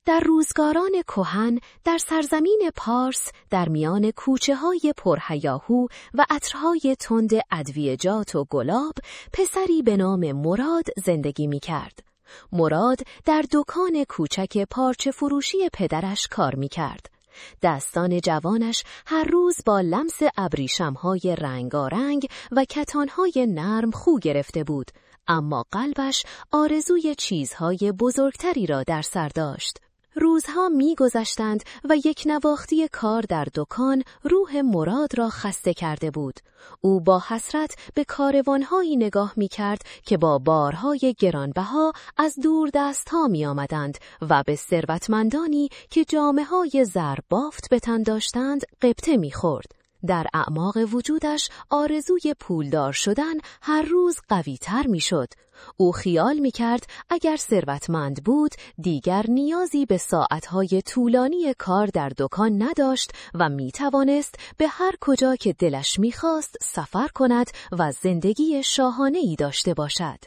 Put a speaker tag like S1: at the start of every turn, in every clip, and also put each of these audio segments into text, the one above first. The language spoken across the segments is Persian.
S1: در روزگاران کهن در سرزمین پارس در میان کوچه‌های پرهیاهو و عطرهای تند ادویه‌جات و گلاب پسری به نام مراد زندگی می‌کرد. مراد در دکان کوچک پارچه فروشی پدرش کار می‌کرد. دستان جوانش هر روز با لمس ابریشم‌های رنگارنگ و کتان‌های نرم خو گرفته بود، اما قلبش آرزوی چیزهای بزرگتری را در سر داشت. روزها می‌گذشتند و یک نواختی کار در دکان روح مراد را خسته کرده بود. او با حسرت به کاروان‌هایی نگاه می‌کرد که با بارهای گرانبها از دور دست‌ها می‌آمدند و به ثروتمندانی که جامه‌های زربافت به تن داشتند غبطه می‌خورد. در اعماق وجودش آرزوی پولدار شدن هر روز قوی‌تر می‌شد. او خیال می‌کرد اگر ثروتمند بود دیگر نیازی به ساعت‌های طولانی کار در دکان نداشت و می‌توانست به هر کجا که دلش می‌خواست سفر کند و زندگی شاهانه‌ای داشته باشد.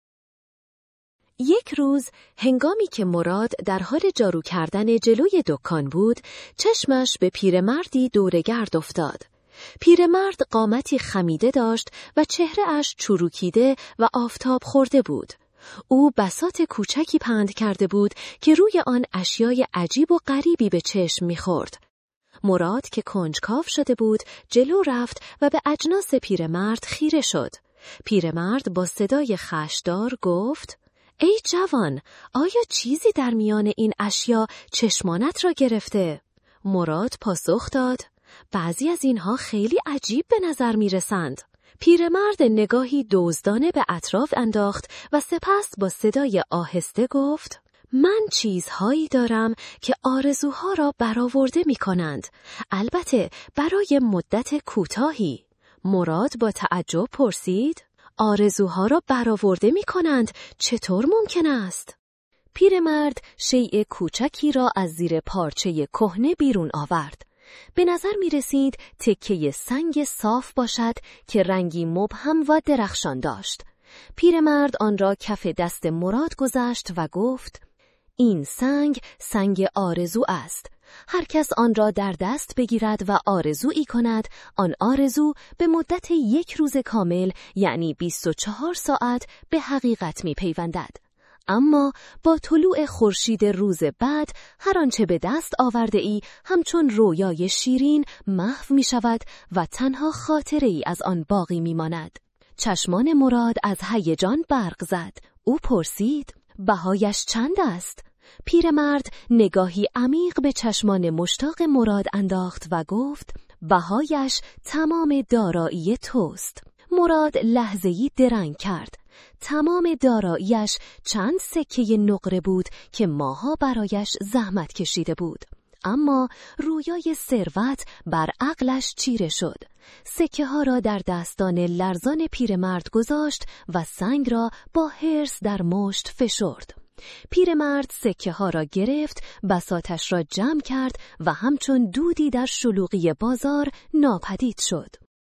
S1: یک روز هنگامی که مراد در حال جارو کردن جلوی دکان بود، چشمش به پیرمردی دوره‌گرد افتاد. پیرمرد قامتی خمیده داشت و چهره‌اش چروکیده و آفتاب خورده بود. او بساط کوچکی پهن کرده بود که روی آن اشیای عجیب و غریبی به چشم می‌خورد. مراد که کنجکاو شده بود، جلو رفت و به اجناس پیرمرد خیره شد. پیرمرد با صدای خشدار گفت: ای جوان، آیا چیزی در میان این اشیا چشمانت را گرفته؟ مراد پاسخ داد: بعضی از اینها خیلی عجیب به نظر می رسند. پیرمرد نگاهی دزدانه به اطراف انداخت و سپس با صدای آهسته گفت: من چیزهایی دارم که آرزوها را برآورده می کنند، البته برای مدت کوتاهی. مراد با تعجب پرسید: آرزوها را برآورده می کنند چطور ممکن است؟ پیرمرد شیء کوچکی را از زیر پارچه کهنه بیرون آورد. به نظر می رسید تکه سنگ صاف باشد که رنگی مبهم و درخشان داشت. پیرمرد آن را کف دست مراد گذاشت و گفت: این سنگ آرزو است. هر کس آن را در دست بگیرد و آرزویی کند، آن آرزو به مدت 1 روز کامل یعنی 24 ساعت به حقیقت می پیوندد. اما با طلوع خورشید روز بعد هر آنچه به دست آورده ای همچون رویای شیرین محو می شود و تنها خاطره ای از آن باقی می ماند. چشمان مراد از هیجان برق زد. او پرسید: بهایش چند است؟ پیرمرد نگاهی عمیق به چشمان مشتاق مراد انداخت و گفت: بهایش تمام دارایی توست. مراد لحظه‌ای درنگ کرد. تمام داراییش چند سکه نقره بود که ماها برایش زحمت کشیده بود. اما رویای ثروت بر عقلش چیره شد. سکه ها را در دستان لرزان پیرمرد گذاشت و سنگ را با حرص در مشت فشرد. پیرمرد سکه ها را گرفت، بساطش را جمع کرد و همچون دودی در شلوغی بازار ناپدید شد.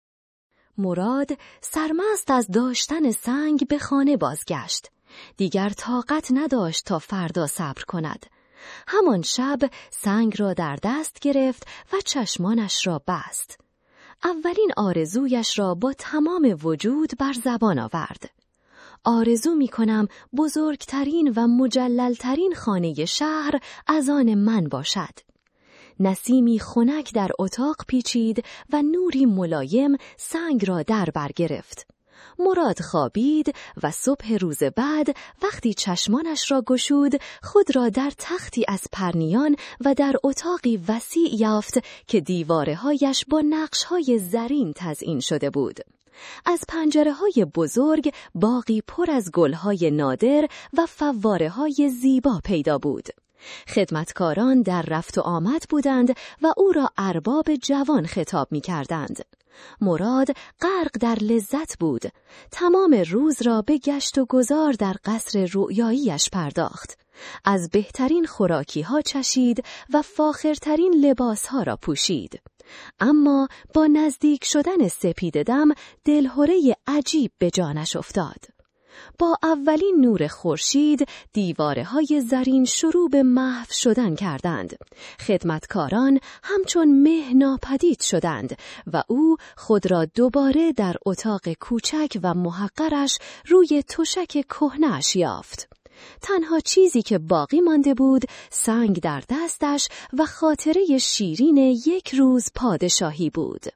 S1: مراد سرمست از داشتن سنگ به خانه بازگشت. دیگر طاقت نداشت تا فردا صبر کند. همان شب سنگ را در دست گرفت و چشمانش را بست. اولین آرزویش را با تمام وجود بر زبان آورد. آرزو می کنم بزرگترین و مجللترین خانه شهر از آن من باشد. نسیمی خنک در اتاق پیچید و نوری ملایم سنگ را در بر گرفت. مراد خوابید و صبح روز بعد وقتی چشمانش را گشود خود را در تختی از پرنیان و در اتاقی وسیع یافت که دیوارهایش با نقش‌های زرین تزئین شده بود. از پنجره‌های بزرگ باغی پر از گل‌های نادر و فواره‌های زیبا پیدا بود. خدمتکاران در رفت و آمد بودند و او را ارباب جوان خطاب می‌کردند. مراد غرق در لذت بود. تمام روز را به گشت و گذار در قصر رؤیاییش پرداخت. از بهترین خوراکی‌ها چشید و فاخرترین لباس‌ها را پوشید. اما با نزدیک شدن سپیده‌دم دلهره عجیب به جانش افتاد. با اولین نور خورشید دیواره‌های زرین شروع به محو شدن کردند. خدمتکاران همچون مه ناپدید شدند و او خود را دوباره در اتاق کوچک و محقرش روی تشک کهنه‌اش یافت. تنها چیزی که باقی مانده بود سنگ در دستش و خاطره شیرین یک روز پادشاهی بود.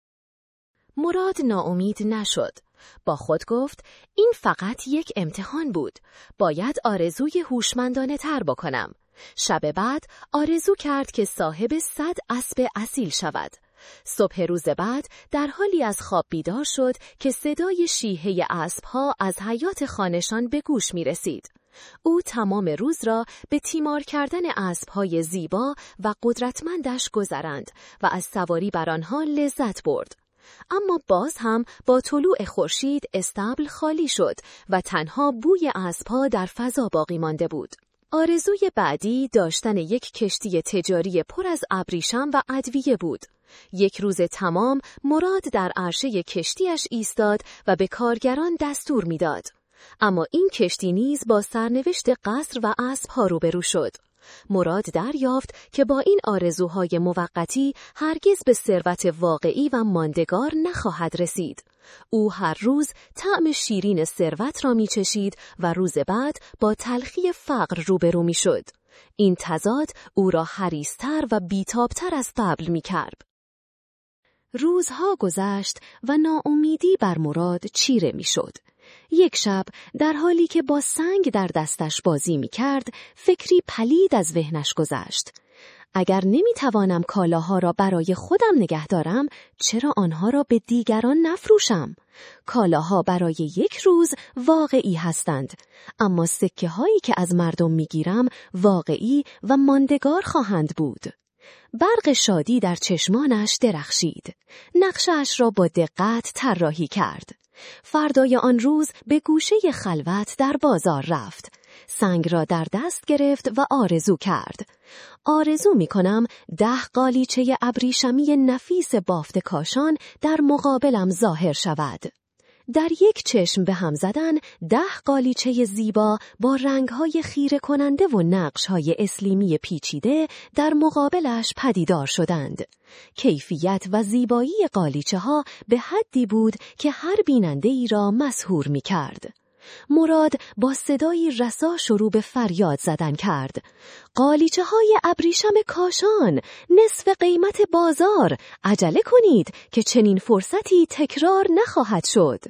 S1: مراد ناامید نشد. با خود گفت این فقط یک امتحان بود. باید آرزوی هوشمندانه تر بکنم. شب بعد آرزو کرد که صاحب 100 اسب اصیل شود. صبح روز بعد در حالی از خواب بیدار شد که صدای شیهه اسبها از حیاط خانه‌شان به گوش می رسید. او تمام روز را به تیمار کردن اسبهای زیبا و قدرتمندش گذراند و از سواری بر آنها لذت برد. اما باز هم با طلوع خورشید استبل خالی شد و تنها بوی اسبها در فضا باقی مانده بود. آرزوی بعدی داشتن یک کشتی تجاری پر از ابریشم و ادویه بود. یک روز تمام مراد در عرشه کشتیش ایستاد و به کارگران دستور میداد. اما این کشتی نیز با سرنوشت قصر و اسبها روبرو شد. مراد دریافت که با این آرزوهای موقتی هرگز به ثروت واقعی و ماندگار نخواهد رسید. او هر روز طعم شیرین ثروت را می‌چشید و روز بعد با تلخی فقر روبرو می‌شد. این تضاد او را حریص‌تر و بی‌تاب‌تر از قبل می‌کرد. روزها گذشت و ناامیدی بر مراد چیره می‌شد. یک شب در حالی که با سنگ در دستش بازی می کرد، فکری پلید از ذهنش گذشت. اگر نمی توانم کالاها را برای خودم نگه دارم، چرا آنها را به دیگران نفروشم؟ کالاها برای یک روز واقعی هستند، اما سکه هایی که از مردم می گیرم واقعی و ماندگار خواهند بود. برق شادی در چشمانش درخشید. نقشه‌اش را با دقت طراحی کرد. فردای آن روز به گوشه خلوت در بازار رفت. سنگ را در دست گرفت و آرزو کرد. آرزو می کنم 10 قالیچه ابریشمی نفیس بافت کاشان در مقابلم ظاهر شود. در یک چشم به هم زدن 10 قالیچه زیبا با رنگ‌های خیره کننده و نقش‌های اسلیمی پیچیده در مقابلش پدیدار شدند. کیفیت و زیبایی قالیچه‌ها به حدی بود که هر بیننده‌ای را مسحور می‌کرد. مراد با صدایی رسا شروع به فریاد زدن کرد. قالیچه‌های ابریشم کاشان، نصف قیمت بازار، عجله کنید که چنین فرصتی تکرار نخواهد شد.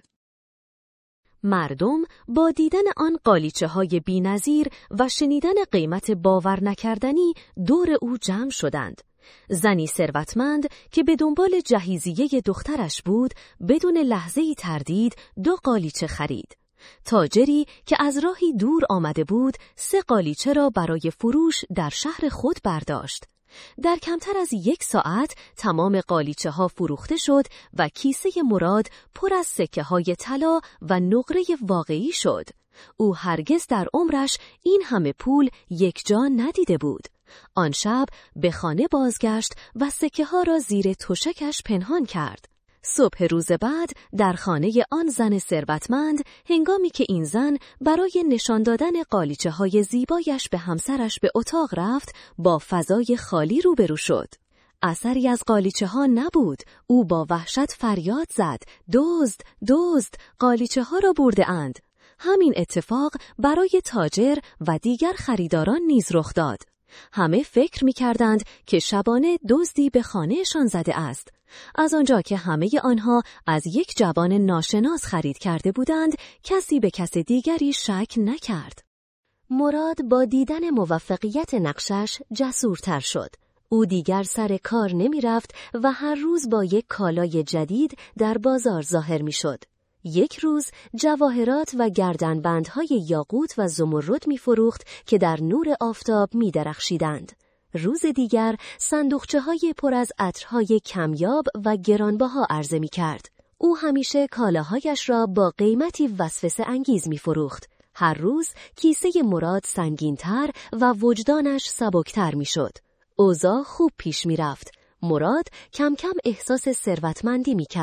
S1: مردم با دیدن آن قالیچه‌های بی‌نظیر و شنیدن قیمت باور نکردنی دور او جمع شدند. زنی ثروتمند که به دنبال جهیزیه دخترش بود، بدون لحظه‌ای تردید 2 قالیچه خرید. تاجری که از راهی دور آمده بود 3 قالیچه را برای فروش در شهر خود برداشت. در کمتر از 1 ساعت تمام قالیچه ها فروخته شد و کیسه مراد پر از سکه های طلا و نقره واقعی شد. او هرگز در عمرش این همه پول یک جا ندیده بود. آن شب به خانه بازگشت و سکه ها را زیر تشکش پنهان کرد. صبح روز بعد در خانه آن زن ثروتمند، هنگامی که این زن برای نشان دادن قالیچه های زیبایش به همسرش به اتاق رفت، با فضای خالی روبرو شد. اثری از قالیچه ها نبود. او با وحشت فریاد زد: دزد، دزد، قالیچه ها را برده اند. همین اتفاق برای تاجر و دیگر خریداران نیز رخ داد. همه فکر می‌کردند که شبانه دزدی به خانهشان زده است. از آنجا که همه آنها از یک جوان ناشناس خرید کرده بودند، کسی به کس دیگری شک نکرد. مراد با دیدن موفقیت نقشش جسورتر شد. او دیگر سر کار نمی رفت و هر روز با یک کالای جدید در بازار ظاهر می شد. یک روز جواهرات و گردنبندهای یاقوت و زمرد می فروخت که در نور آفتاب می درخشیدند. روز دیگر صندوقچه‌های پر از عطرهای کمیاب و گرانبها عرضه می کرد. او همیشه کالاهایش را با قیمتی وسوسه انگیز می فروخت. هر روز کیسه مراد سنگین‌تر و وجدانش سبکتر می شد. اوضاع خوب پیش می رفت. مراد کم کم احساس ثروتمندی می کرد.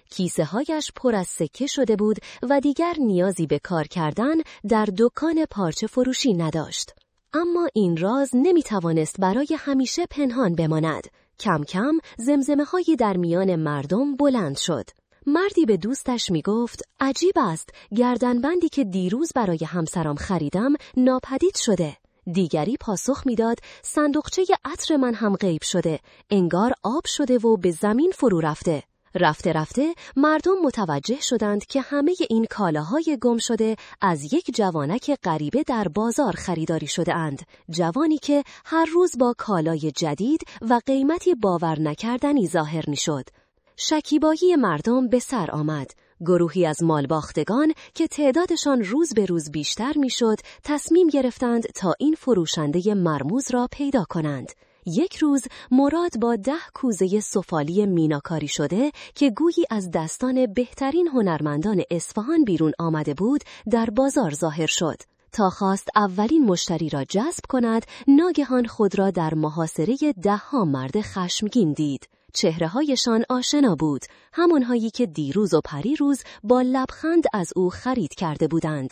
S1: کیسه‌هایش پر از سکه شده بود و دیگر نیازی به کار کردن در دکان پارچه فروشی نداشت. اما این راز نمی‌توانست برای همیشه پنهان بماند. کم کم زمزمه‌هایی در میان مردم بلند شد. مردی به دوستش میگفت عجیب است، گردنبندی که دیروز برای همسرم خریدم ناپدید شده. دیگری پاسخ میداد صندوقچه عطر من هم غیب شده، انگار آب شده و به زمین فرو رفته. رفته رفته مردم متوجه شدند که همه این کالاهای گم شده از یک جوانک غریبه در بازار خریداری شده اند. جوانی که هر روز با کالای جدید و قیمتی باور نکردنی ظاهر می شد. شکیبایی مردم به سر آمد. گروهی از مالباختگان که تعدادشان روز به روز بیشتر می شد تصمیم گرفتند تا این فروشنده مرموز را پیدا کنند. یک روز مراد با 10 کوزه سفالی میناکاری شده که گویی از دستان بهترین هنرمندان اصفهان بیرون آمده بود در بازار ظاهر شد. تا خواست اولین مشتری را جذب کند، ناگهان خود را در محاصره 10 مرد خشمگین دید. چهره‌هایشان آشنا بود، همانهایی که دیروز و پریروز با لبخند از او خرید کرده بودند.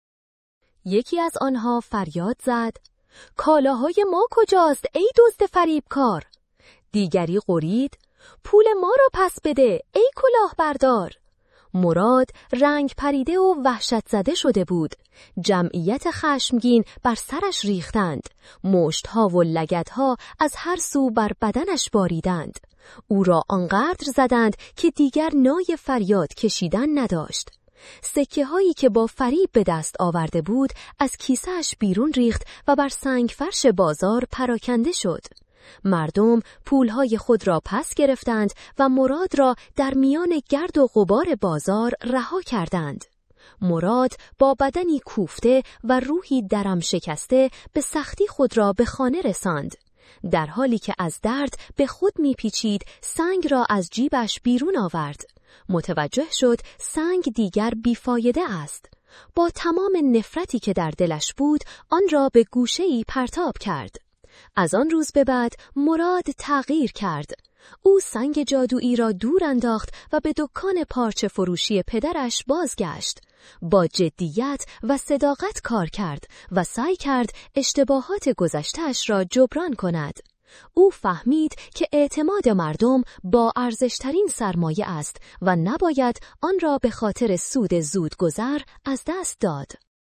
S1: یکی از آنها فریاد زد: کالاهای ما کجاست ای دزد فریبکار؟ دیگری غرید: پول ما را پس بده ای کلاهبردار. مراد رنگ پریده و وحشت زده شده بود. جمعیت خشمگین بر سرش ریختند. مشتها و لگدها از هر سو بر بدنش باریدند. او را آنقدر زدند که دیگر نای فریاد کشیدن نداشت. سکه هایی که با فریب به دست آورده بود از کیسه‌اش بیرون ریخت و بر سنگ فرش بازار پراکنده شد. مردم پولهای خود را پس گرفتند و مراد را در میان گرد و غبار بازار رها کردند. مراد با بدنی کوفته و روحی درم شکسته به سختی خود را به خانه رساند. در حالی که از درد به خود میپیچید سنگ را از جیبش بیرون آورد. متوجه شد سنگ دیگر بیفایده است. با تمام نفرتی که در دلش بود آن را به گوشه‌ای پرتاب کرد. از آن روز به بعد مراد تغییر کرد. او سنگ جادویی را دور انداخت و به دکان پارچه فروشی پدرش بازگشت. با جدیت و صداقت کار کرد و سعی کرد اشتباهات گذشته‌اش را جبران کند. او فهمید که اعتماد مردم با ارزشترین سرمایه است و نباید آن را به خاطر سود زودگذر از دست داد.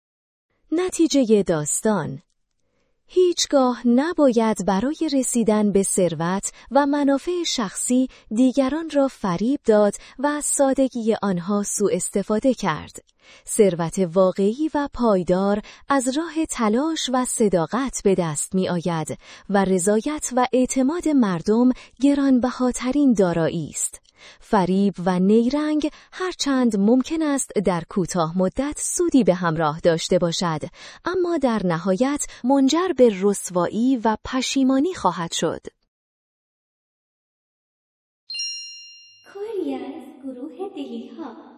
S1: نتیجه داستان: هیچگاه نباید برای رسیدن به ثروت و منافع شخصی دیگران را فریب داد و از سادگی آنها سوء استفاده کرد. ثروت واقعی و پایدار از راه تلاش و صداقت به دست می آید و رضایت و اعتماد مردم گرانبهاترین دارایی است. فریب و نیرنگ هرچند ممکن است در کوتاه مدت سودی به همراه داشته باشد، اما در نهایت منجر به رسوایی و پشیمانی خواهد شد.
S2: کاری از گروه دلیها.